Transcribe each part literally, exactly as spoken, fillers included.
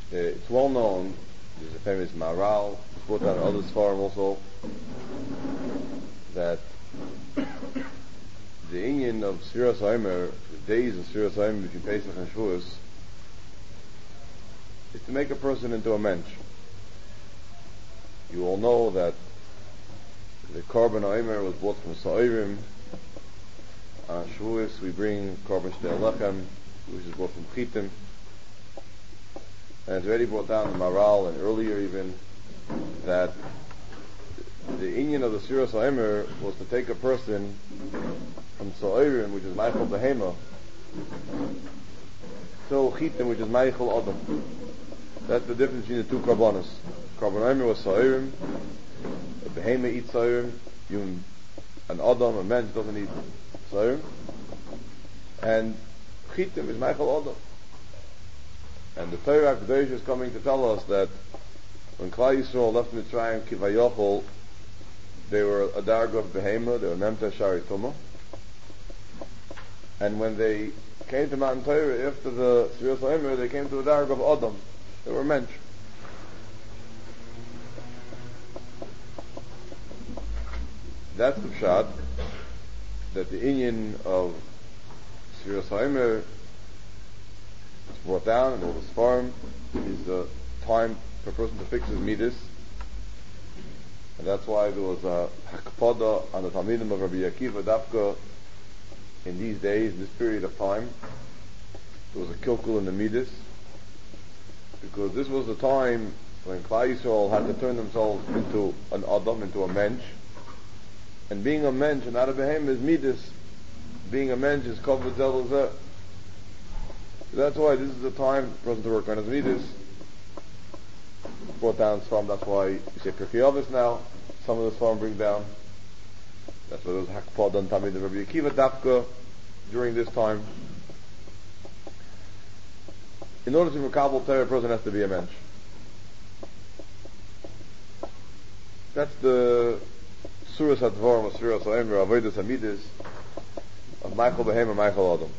Uh, it's well known, there's a famous Maral, it's brought out in other Sfarim also, that the Inyan of Sfiras HaOmer, the days of Sfiras HaOmer between Pesach and Shavuos, is to make a person into a mensch. You all know that the Korban HaOmer was brought from Sa'irim. On Shavuos we bring Korban Shtei Lechem, which is brought from Chitim. And it's already brought down in Maral and earlier even that the Inyan of the Sfiras HaOmer was to take a person from Sa'irim, which is Meichel Behema, to Chitim, which is Meichel Adam. That's the difference between the two Korbanos. Korban HaOmer was Sa'irim, a Behema eats Sa'irim, an Adam, a man doesn't eat Sa'irim, and Chitim is Meichel Adam. And the Torah HaKadosh is coming to tell us that when Klal Yisrael left Mitzrayim Kivayochol, they were a darg of Behema, they were Memta Shari Tumah. And when they came to Mount Torah after the Sfiras HaOmer, they came to a darg of Adam. They were mensch. That's the pshat, that the Inyan of Sfiras HaOmer is brought down in all the Sfarim, is the time for a person to fix his midas. And that's why there was a hakpada on the Talmidim of Rabbi Akiva Dafka in these days, in this period of time. There was a kilkul in the midas, because this was the time when Klal Yisrael had to turn themselves into an Adam, into a mensch. And being a mensch and not a behem is midas. Being a mensch is kavod zelazeh. That's why this is the time for a person to work on his midas. Brought down from, that's why you say Pirkei Avos now, some of the Sfarim bring down. That's why there was Hakpah done Tamid and Rabbi Akiva Dafka during this time. In order to be Mekabel Torah, a person has to be a mensch. That's the Suras HaDvarim of Sfiras HaOmer, Avodas HaMidas, of Michael Behem and Michael Adam.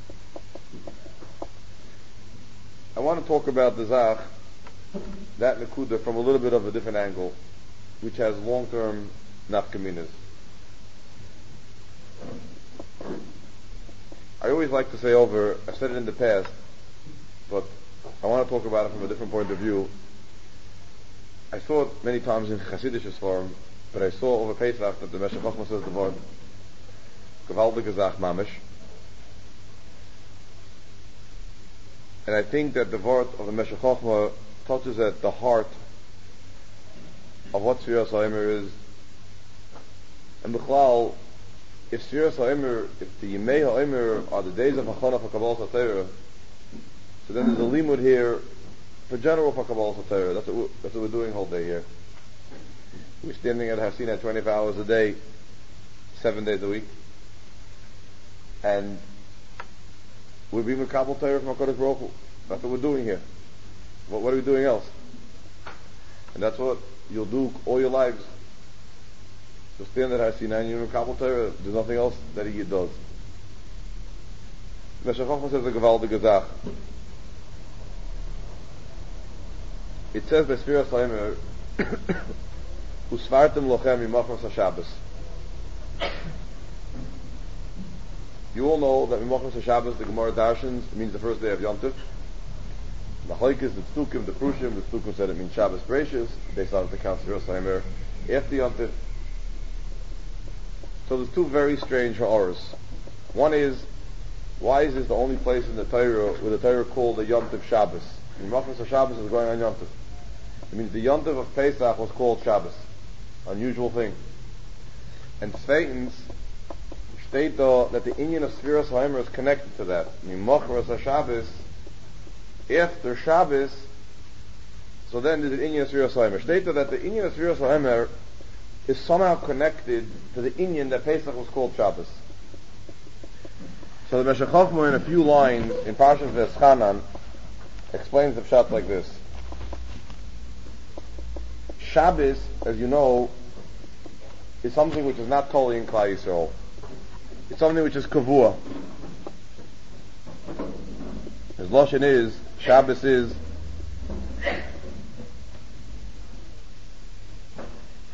I want to talk about the Zach, that Nakuda, from a little bit of a different angle, which has long-term nafkaminas. I always like to say over, I've said it in the past, but I want to talk about it from a different point of view. I saw it many times in Chassidish form, but I saw over Pesach that the Meshech Chochmah says the word gewaltige Zach mamish. And I think that the word of the Meshech Chochmah touches at the heart of what Sfiras HaOmer is. And B'chlal, if Sfiras HaOmer, if the Yemei HaOmer are the days of Hachana for Kabbalas HaTorah, so then there's a limud here for general for Kabbalas HaTorah. That's what we're, that's what we're doing whole day here. We're standing at Hasina twenty-four hours a day, seven days a week, and we're being Mekabel Torah from HaKadosh Baruch Hu. That's what we're doing here. What, what are we doing else? And that's what you'll do all your lives. So stand at Hasina and you're Mekabel Torah. There's nothing else that he does. Meshech Chochmah says a gewaltige Zach. It says by Sfiras HaOmer, Usvartem lochem imachros HaShabbos. You all know that Mimachros HaShabbos, the Gemara Darshans, means the first day of Yom Tov. Machlokes, the Tzdukim, the Prushim, the Tzdukim said it means Shabbos Bereishis, based on the account of Sfiras HaOmer, after Yom Tov. So there's two very strange ha'oros. One is, why is this the only place in the Torah where the Torah called the Yom Tov Shabbos? Mimachros HaShabbos is going on Yom Tov. It means the Yom Tov of Pesach was called Shabbos. Unusual thing. And zweitens, state though that the Inyan of Sfiras HaOmer is connected to that. Mimachros HaShabbos, after Shabbos, so then there's the Inyan of Sfiras HaOmer. State though that the Inyan of Sfiras HaOmer is somehow connected to the Inyan that Pesach was called Shabbos. So the Meshech Chochmah in a few lines in Parshas V'eschanan explains the pshat like this. Shabbos, as you know, is something which is not totally in Klal Yisrael. It's something which is kavua. His lashon is, Shabbos is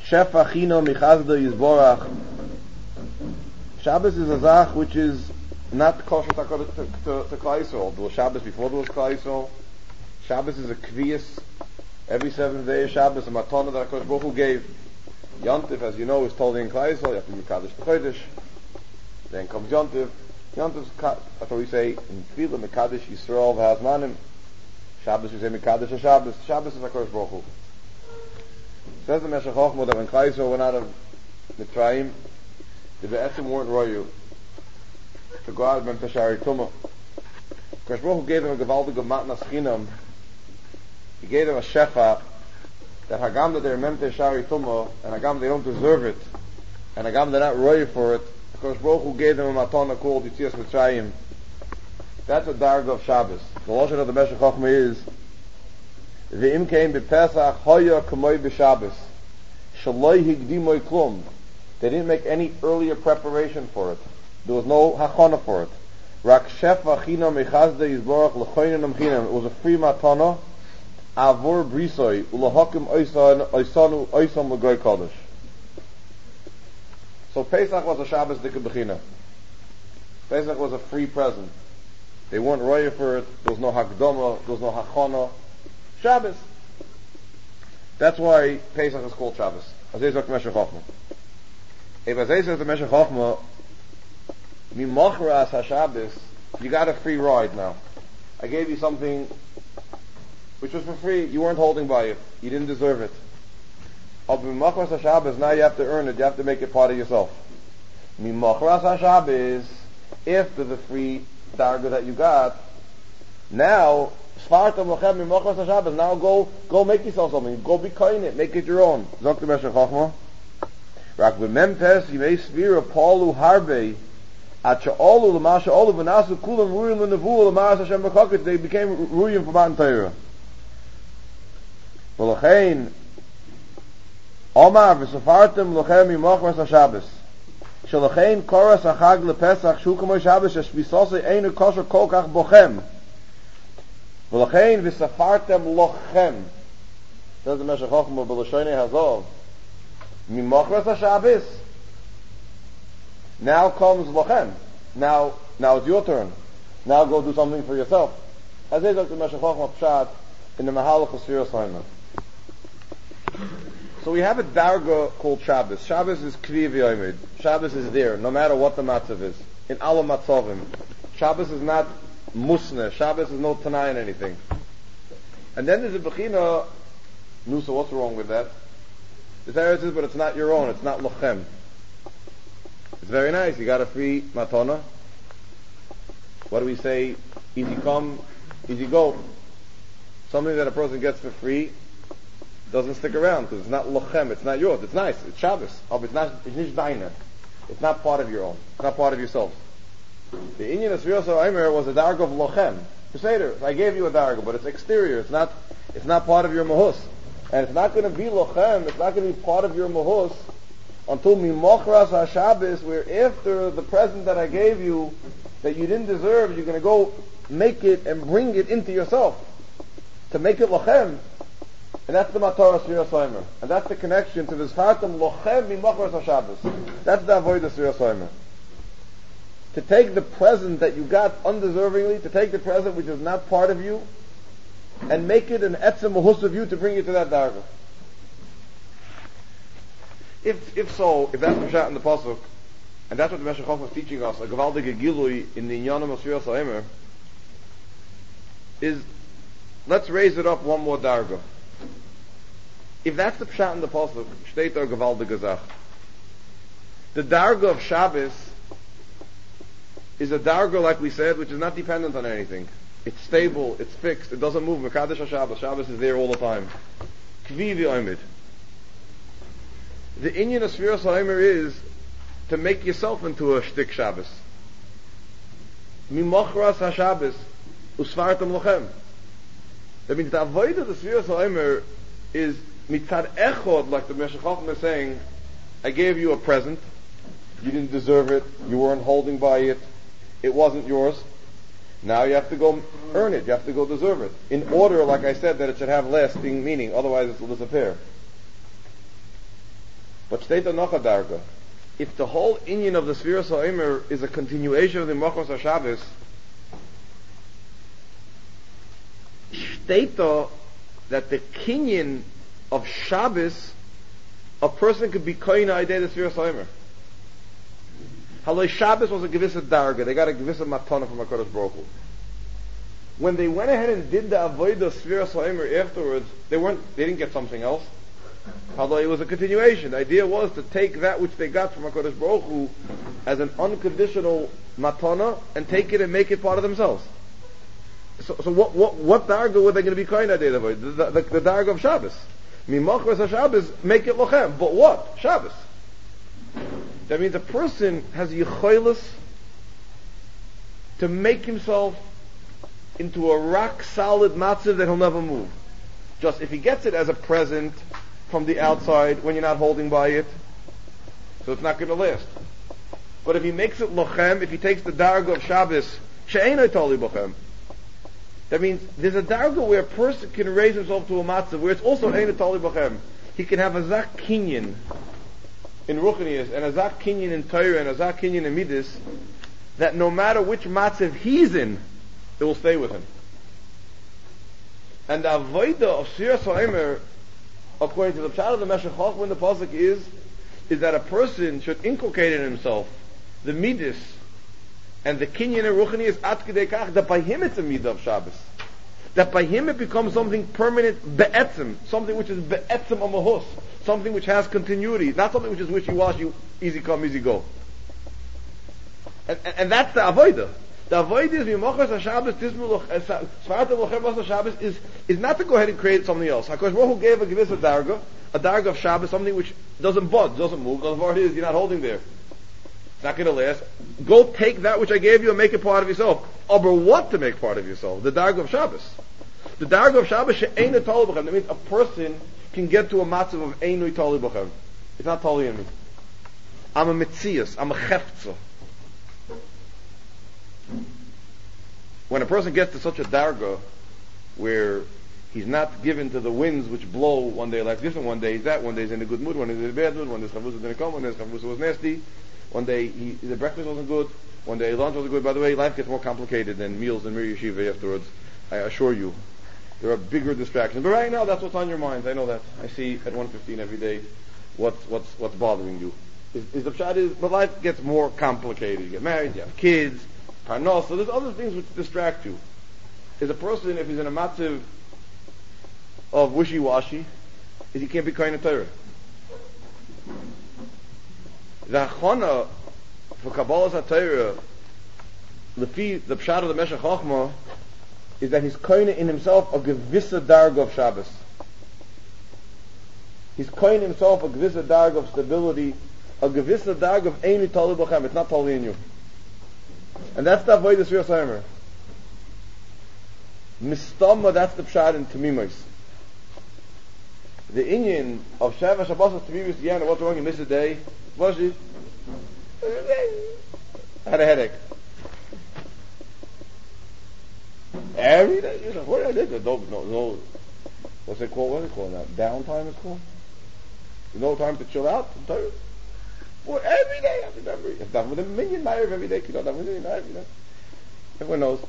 shefa chino michazda yizborach. Shabbos is a zach which is not kosher to, to, to, to Klal Yisrael. There was Shabbos before there was Klal Yisrael. Shabbos is a kviyas. Every seventh day of Shabbos, a matana that HaKadosh Baruch Hu gave. Yontif, as you know, is told in Klal Yisrael, you have to be Kaddish B'chodesh. Then comes Yontif. Yontif, that's what we say in Tefillah, Mekadesh Yisrael v'Hazmanim. Shabbos, we say Mekadesh HaShabbos. Shabbos is HaKadosh Baruch Hu. Says the Meshech Chochmah that when Klal Yisrael went out of Mitzrayim, the Be'etzim weren't royu to go out of Mem Teshari Tumah. HaKadosh Baruch Hu gave them a Gevaldig of Matnas Chinam. He gave them a shefa that Hagam that they're Mem Teshari Tumah, and Hagam they don't deserve it, and Hagam they're not royu for it. HaKadosh Baruch Hu gave them a matana called Yitzias Mitzrayim. That's a darga of Shabbos. The lashon of the Meshech Chochmah is Ve'im kein b'Pesach hoya k'moi b'Shabbos shaloi higdimoi klum. They didn't make any earlier preparation for it. There was no hachana for it. Rak shefa chinam echazda yizborach l'choinenam chinam. It was a free matana avur brisoi u'lahakim oisanu oisam l'goy kodesh. So Pesach was a Shabbos dika b'china. Pesach was a free present. They weren't roya for it. There was no hakdama. There was no hachana. Shabbos. That's why Pesach is called Shabbos. Azay zok Meshech Chochmah. If Azay says the Meshech Chochmah, mimachras HaShabbos, you got a free ride now. I gave you something which was for free. You weren't holding by it. You didn't deserve it. Of mimachras HaShabbos, now you have to earn it. You have to make it part of yourself. Mimachras HaShabbos, if there's a free darga that you got, now Svartam lochem mimachras HaShabbos. Now go, go make yourself something. Go be kind it. Make it your own. Zok the Meshech Chochmah. Rak v'mempes yimei svira paulu harbe at she'olu l'ma she'olu v'nasu kulam ruyim l'nevu l'maras Hashem b'chokit. They became ruyim for Matan Torah. V'lochein Omar v'safartem lochem mimachras HaShabbos. She'lochein koras hachag lepesach shu k'moi Shabbos sheshvisose einu kosher kol kach bochem. V'lochein v'safartem lochem. Says the Meshech Chochmah b'lashonei hazov. Mimachras HaShabbos. Now comes lochem. Now, now it's your turn. Now go do something for yourself. As is like the Meshech Chochmah Pshat in the Mahalach of Sfiras Haimah. So we have a darga called Shabbos. Shabbos is kli v'yomed. Shabbos is there, no matter what the matzav is. In alla matzavim. Shabbos is not musneh. Shabbos is no tanai in anything. And then there's a bechina. No, so what's wrong with that? The Torah says, but it's not your own. It's not lochem. It's very nice. You got a free matana. What do we say? Easy come, easy go. Something that a person gets for free doesn't stick around because it's not lochem. It's not yours. It's nice. It's Shabbos. Oh, it's not. It's nicht deine. It's not part of your own. It's not part of yourself. The inyan of Sfiras Ha'omer was a darga of lochem. Seder. I gave you a darga, but it's exterior. It's not. It's not part of your mahus. And it's not going to be lochem, it's not going to be part of your mahus until mimachras HaShabbos, where after the present that I gave you, that you didn't deserve, you're going to go make it and bring it into yourself. To make it lochem. And that's the Matorah Sfiras Ha'omer. And that's the connection to this Fartam lochem mimachras HaShabbos. That's the avodah Sfiras Ha'omer. To take the present that you got undeservingly, to take the present which is not part of you, and make it an etzem mahus of you to bring you to that darga. If if so, if that's the pshat in the pasuk, and that's what the Meshech Chochmah is teaching us, a gevaldige gilui in the inyanim of Sfiras Ha'omer, is let's raise it up one more darga. If that's the pshat in the pasuk, steht der gevaldige zach. The darga of Shabbos is a darga, like we said, which is not dependent on anything. It's stable, it's fixed, it doesn't move. Mekadesh HaShabbos, Shabbos is there all the time. Kvi v'omed. The inyan of Sfiras Ha'omer is to make yourself into a shtik Shabbos. Mimachras HaShabbos, usfartam lochem. That means the avodah of the Sfiras Ha'omer is mitzad echod, like the Meshech Chochmah is saying, I gave you a present, you didn't deserve it, you weren't holding by it, it wasn't yours. Now you have to go earn it, you have to go deserve it. In order, like I said, that it should have lasting meaning, otherwise it will disappear. But steht da noch a darga. If the whole inyan of the Sfiras HaOmer is a continuation of the Machos HaShabbos, steht da that the kinyan of Shabbos, a person could be koyin idea the Sfiras HaOmer. Haloi Shabbos was a gewisse darga. They got a gewisse matana from HaKadosh Baruch Hu. When they went ahead and did the avodah Sfiras HaOmer afterwards, they weren't, they didn't get something else. Although it was a continuation. The idea was to take that which they got from HaKadosh Baruch Hu as an unconditional matana and take it and make it part of themselves. So, so what, what, what darga were they going to be kind of the, the, the, the darga of Shabbos? Mimachos HaShabbos, make it lochem. But what? Shabbos. That means a person has yicholos to make himself into a rock solid matzav that he'll never move. Just if he gets it as a present from the outside when you're not holding by it, so it's not going to last. But if he makes it lochem, if he takes the darga of Shabbos, she'enoi tali bochem, that means there's a darga where a person can raise himself to a matzav where it's also enoi tali bochem. He can have a zak kinyan in Ruchnius and a zak kinyan in Torah and a zak kinyan in Midas, that no matter which matzav he's in, it will stay with him. And the avodah of Sfiras HaOmer, according to the pshat of the Meshech Chochmah in the pasuk, is is that a person should inculcate in himself the midas and the kinyan and ruchni is at kedei kach, that by him it's a midah of Shabbos, that by him it becomes something permanent be'etzim, something which is be'etzim amahus, something which has continuity, not something which is wishy-washy, easy come, easy go. And, and, and that's the avodah. The avodah is mimachos HaShabbos tismu svarat lochem Shabbos is is not to go ahead and create something else. HaKadosh Baruch Hu gave a gewisse darga, a darga of Shabbos, something which doesn't bud, doesn't move. Because it is, you're not holding there. It's not going to last. Go take that which I gave you and make it part of yourself. Over what to make part of yourself? The darga of Shabbos. The darga of Shabbos she'einu tali b'chem. That means a person can get to a matzav of einu tali b'chem. It's not tali in me. I'm a mitzias. I'm a chefza. When a person gets to such a darga where he's not given to the winds which blow one day like this, and one day he's that, one day he's in a good mood, one day he's in a bad mood, one day his chavrusa didn't come, one day his chavrusa was nasty, one day he, the breakfast wasn't good, one day lunch wasn't good. By the way, life gets more complicated than meals in Mir Yeshiva afterwards. I assure you. There are bigger distractions. But right now, that's what's on your mind. I know that. I see at one fifteen every day what's, what's, what's bothering you. Is, is the pshat is, but life gets more complicated. You get married, you have kids, parnos, so there's other things which distract you. Is a person, if he's in a matziv of wishy-washy, is he can't be kind of Torah. The achana for Kabbalah HaTorah, lefi the pshat of the Meshech Chochmah, is that he's koine in himself a gewisse darga of Shabbos. He's koine himself a gewisse darga of stability, a gewisse darga of einu tali b'chem. It's not tali in you. And that's the avodah Sfiras HaOmer. Mistama, that's the pshat in Tamimos. The inyan of Sheva Shabbos Tamimos, Yana, what's wrong? You missed a day. What's it? I had a headache. Every day, you know, what did I do? No, no, no. What's it called? What's it called now? Downtime is called? There's no time to chill out? Well, every day I have to remember. It's done with a million miles every day. You know, done with a million miles, you know. Everyone knows.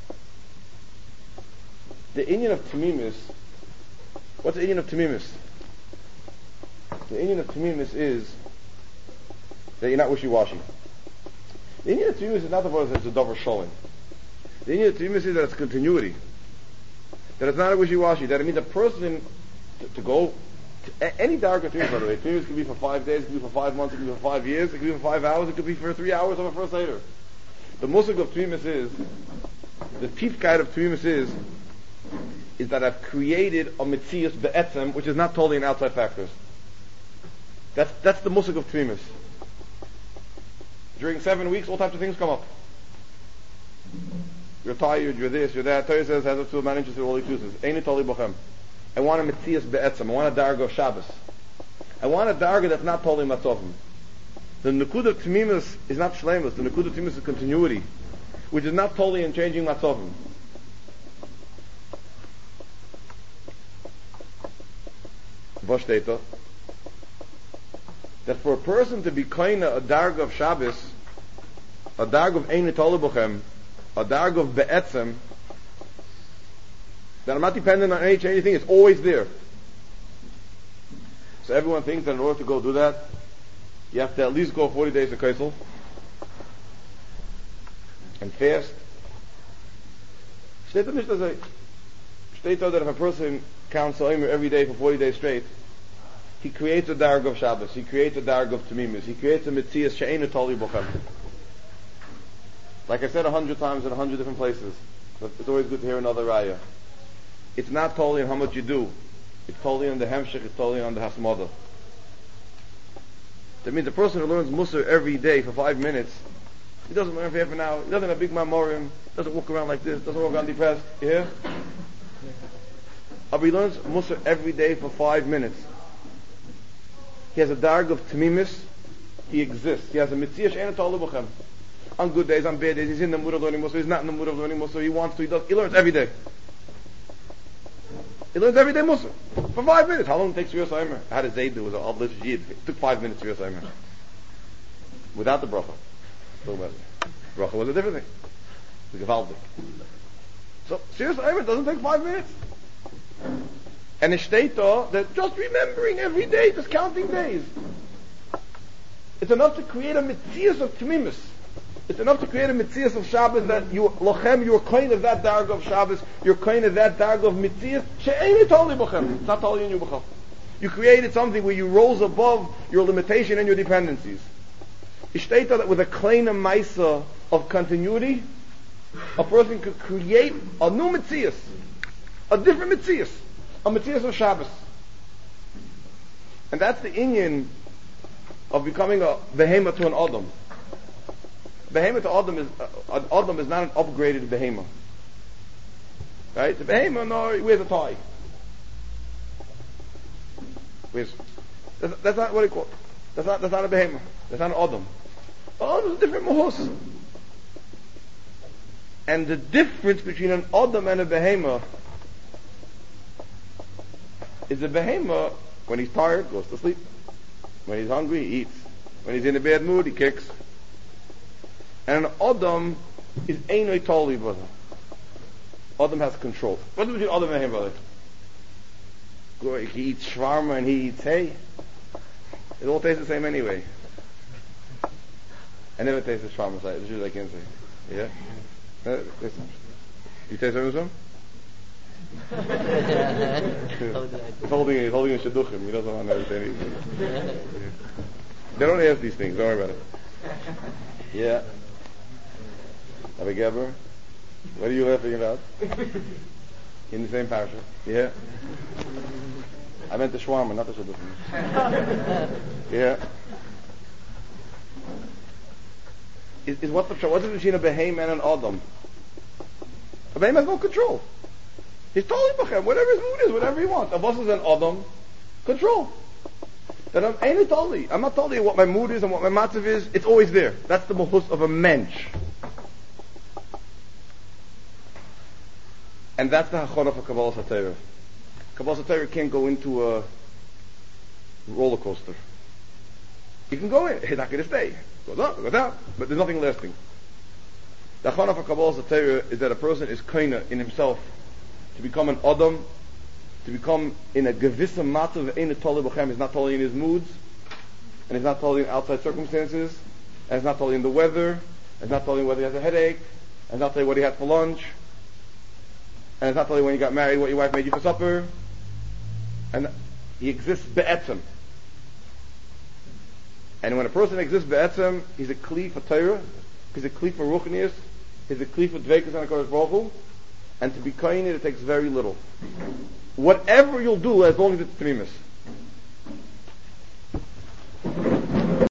The inyan of Tamimis, what's the inyan of Tamimis? The inyan of Tamimis is that you're not wishy-washy. The inyan of Tamimis is not the word that it's a dover showing. The inyan of Tamimis is that it's continuity. That it's not a wishy-washy. That it means a person to, to go to any dark of Tamimis, by the way. Tamimis could be for five days, it could be for five months, it could be for five years, it could be for five hours, it could be for three hours of a first Seder. The musik of Tamimis is, the tifkeit of Tamimis is, is that I've created a mitzias be'etzem, which is not totally an outside factors. That's that's the musik of Tamimis. During seven weeks, all types of things come up. You're tired, you're this, you're that. Torah says, has a two man interested in all he chooses. Eini tali b'chem. I want a mitzias be'etzem. I want a darga of Shabbos. I want a darga that's not totally matzovim. The Nukud of Tamimis is not shlemus. The Nukud of Tamimis is continuity, which is not totally in changing matzovim. Was steht da? that for a person to be kaina a darg of Shabbos, a darg of Ein Tolibochem, a darg of Be'etzem, that I'm not dependent on any anything, it's always there. So everyone thinks that in order to go do that, you have to at least go forty days to Kaisel and fast. Steht da nicht das steht da that if a person counts Omer every day for forty days straight, he creates a darg of Shabbos, he creates a darg of Tamimis, he creates a Metzias she'einu toli bochem. Like I said a hundred times in a hundred different places, but it's always good to hear another raya. It's not totally on how much you do. It's totally on the hemshech, it's totally on the hasmada. That means a person who learns Musar every day for five minutes, he doesn't learn for half an hour, he doesn't have a big memoriam, doesn't walk around like this, doesn't walk around depressed. You hear? But he learns Musar every day for five minutes. He has a darg of Tamimis, he exists. He has a Mitzvah she'einu toli bochem. On good days, on bad days, he's in the mood of learning Musar, he's not in the mood of learning Musar, he wants to, he does, he learns every day. He learns every day Musar. For five minutes. How long it takes Shviras Omer? How did Zayd do? It was an Adlish Yid. It took five minutes Shviras Omer. Without the bracha. Bracha was a different thing. The Gevaldik. So, Shviras Omer doesn't take five minutes. And it states that just remembering every day, just counting days, it's enough to create a Metzias of Tamimis. It's enough to create a Metzias of Shabbos that you, Lochem, you're kind of that darg of Shabbos, you're kind of that darg of Metzias, she'einu toli bochem. It's not totally in you b'chol. You created something where you rose above your limitation and your dependencies. It states that with a kleina maisa of continuity, a person could create a new Metzias, a different Metzias, a Metzias of Shabbos. And that's the inyan of becoming a behema to an Adam. Behema to Adam is uh, Adam is not an upgraded behema. Right? The behema, no, he wears a tie. Wears, that's, that's not what he calls. That's not that's not a behema. That's not an Adam. Adam is a different mahus. And the difference between an Adam and a behema is the behema, when he's tired, goes to sleep. When he's hungry, he eats. When he's in a bad mood, he kicks. And an Adam is Einoi Toli, brother. Adam has control. What's between Adam and him, brother? He eats shawarma and he eats hay. It all tastes the same anyway. I never tasted shawarma, so this is I can't say. Yeah? Uh, you taste everything? He's holding he's holding a shidduchim. He doesn't want to understand anything. Yeah. They don't ask these things. Don't worry about it. Yeah. Rabbi Geber, what are you laughing about? In the same parasha. Yeah. I meant the shawarma, not the shidduchim. Yeah. Is, is what the what's the between a behem and an adam? A behem has no control. He's totally b'chem, whatever his mood is, whatever he wants. A boss is an adam, control. Then I'm ain't totally. I'm not telling you what my mood is and what my matzav is. It's always there. That's the mahus of a mensch. And that's the hachana for Kabbalah Satira. Kabbalah Satira can't go into a roller coaster. He can go in. He's not going to stay. Goes up, goes down, but there's nothing lasting. The hachana for Kabbalah Satira is that a person is kaina in himself to become an adam, to become in a gevissa matzav in a toli b'chem. He's not totally in his moods, and he's not totally in outside circumstances, and he's not totally in the weather, and he's not totally whether he has a headache, and he's not totally what he had for lunch, and it's not totally when you got married what your wife made you for supper, and he exists be'etzem. And when a person exists be'etzem, he's a kli for Torah, he's a kli for ruchnius, he's a kli for dveikus and HaKadosh Baruch Hu, and to be kainit it takes very little. Whatever you'll do as long as it's tamimis.